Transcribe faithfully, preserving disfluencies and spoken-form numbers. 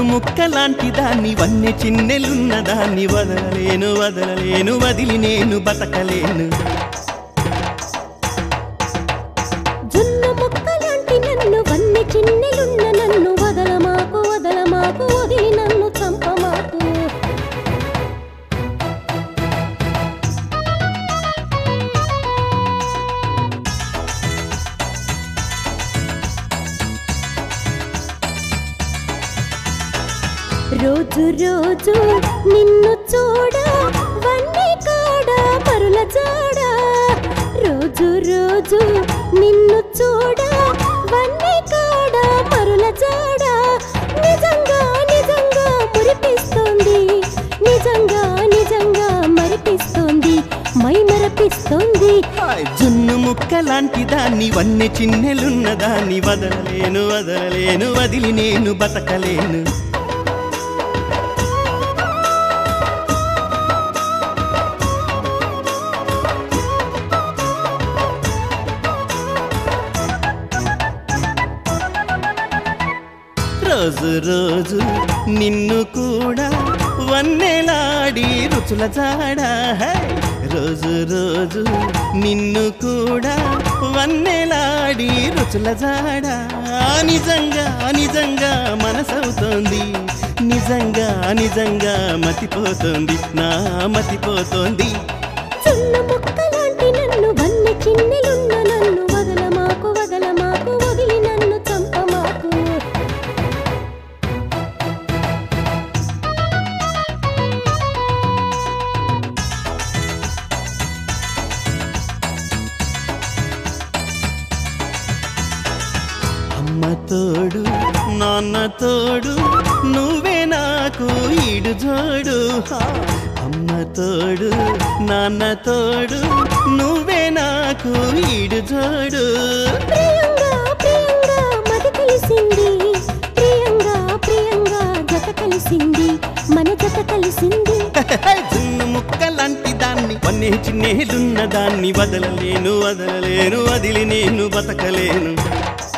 ముక్కలాంటి దాన్ని వన్నె చిన్నెలున్న దాన్ని వదలలేను వదలలేను వదిలి నేను బతకలేను జొన్న ముక్కలాంటి నన్ను వన్నె చిన్నెలున్న నన్ను వదలమాకు వదలమాకు వదిలి నన్ను చంపమాకు రోజు రోజు నిన్ను చూడ వన్నె కాడ పరుల జాడ రోజు రోజు నిన్ను చూడ వన్నె కాడ పరుల జాడ నిజంగా నిజంగా మురిపిస్తోంది నిజంగా నిజంగా మరిపిస్తోంది మై మరపిస్తోంది జున్ను ముక్కలాంటి దాన్ని వన్నె చిన్నెలున్న దాన్ని వదలలేను వదలలేను వదిలి నేను బతకలేను రోజు రోజు నిన్ను కూడా వన్నెలాడి రుచుల జాడ రోజు రోజు నిన్ను కూడా వన్నెలాడి రుచుల జాడ నిజంగా నిజంగా మనసవుతోంది నిజంగా నిజంగా మతిపోతోంది నా మతిపోతోంది చిన్న మొక్కలాంటి నన్ను వన్నె చిన్నెలున్న నన్ను వదలమాకు వదలమాకు వదిలి నన్ను చంపమాకు అమ్మ తోడు నాన్న తోడు నువ్వే నాకు ఈడు జోడు అమ్మ తోడు నాన్న తోడు నువ్వే నాకు ఈడు జోడు ప్రియంగా ప్రియంగా మది కలిసింది ప్రియంగా ప్రియంగా జత కలిసింది మన జత కలిసింది జున్ను ముక్కలాంటి దాన్ని వన్నె చిన్నేలున్న దాన్ని వదలలేను వదలలేను వదిలి నేను బతకలేను